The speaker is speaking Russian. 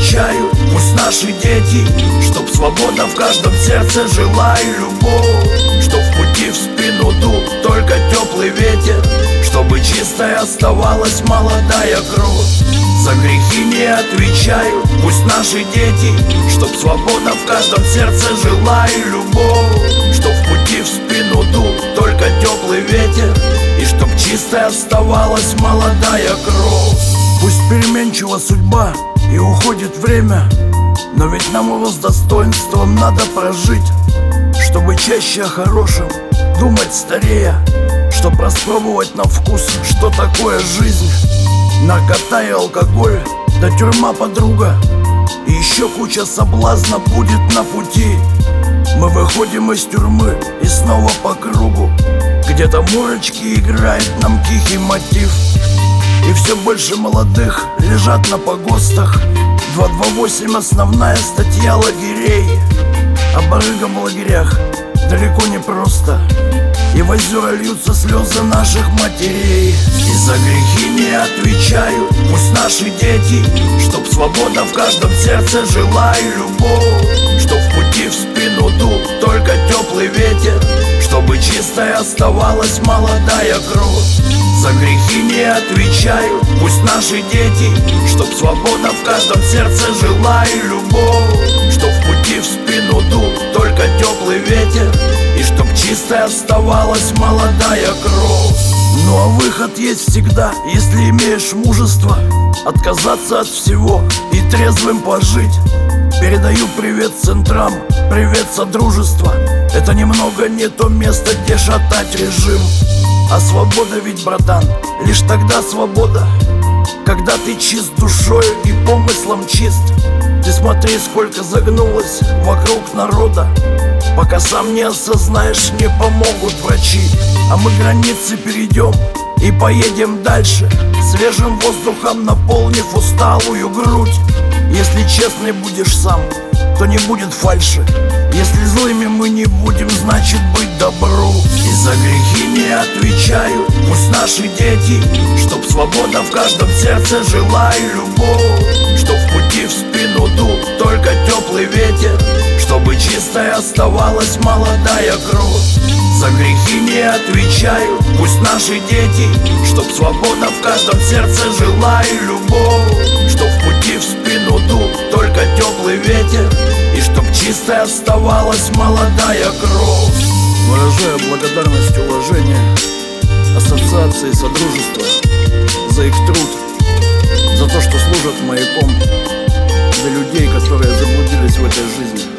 отвечают, пусть наши дети, чтоб свобода в каждом сердце жила и любовь, чтоб в пути в спину дул только теплый ветер, чтобы чистой оставалась молодая кровь. За грехи не отвечают, пусть наши дети, чтоб свобода в каждом сердце жила и любовь, чтоб в пути в спину дул только теплый ветер, и чтоб чистой оставалась молодая кровь. Пусть переменчива судьба и уходит время, но ведь нам его с достоинством надо прожить, чтобы чаще о хорошем думать старея, чтоб распробовать на вкус, что такое жизнь. Наркота и алкоголь, да тюрьма, подруга, и еще куча соблазна будет на пути. Мы выходим из тюрьмы и снова по кругу, где-то мурочки играет нам тихий мотив. И все больше молодых лежат на погостах. 228 основная статья лагерей. А барыгам в лагерях далеко не просто, и в озера льются слезы наших матерей. И за грехи не отвечают, пусть наши дети, чтоб свобода в каждом сердце жила и любовь, чтоб в пути в спину дул только теплый ветер, чтобы чистой оставалась молодая кровь. За грехи не отвечают, пусть наши дети, чтоб свобода в каждом сердце жила и любовь, чтоб в пути в спину дул только теплый ветер, и чтоб чистой оставалась молодая кровь. Ну а выход есть всегда, если имеешь мужество отказаться от всего и трезвым пожить. Передаю привет центрам, привет содружества. Это немного не то место, где шатать режим. А свобода ведь, братан, лишь тогда свобода, когда ты чист душою и помыслом чист. Ты смотри, сколько загнулось вокруг народа, пока сам не осознаешь, не помогут врачи. А мы границы перейдем и поедем дальше, свежим воздухом наполнив усталую грудь. Если честный будешь сам, то не будет фальши. Если злыми мы не будем, значит быть добру. И за грехи не отвечают, пусть наши дети, чтоб свобода в каждом сердце жила и любовь, чтоб в пути в спину дул только теплый ветер, чтобы чистой оставалась молодая кровь. За грехи не отвечают, пусть наши дети, чтоб свобода в каждом сердце жила и любовь, чтоб в пути в спину дул только теплый ветер, и чтоб чистой оставалась молодая кровь. Выражаю благодарность и уважение ассоциации Содружества за их труд, за то, что служат маяком для людей, которые заблудились в этой жизни.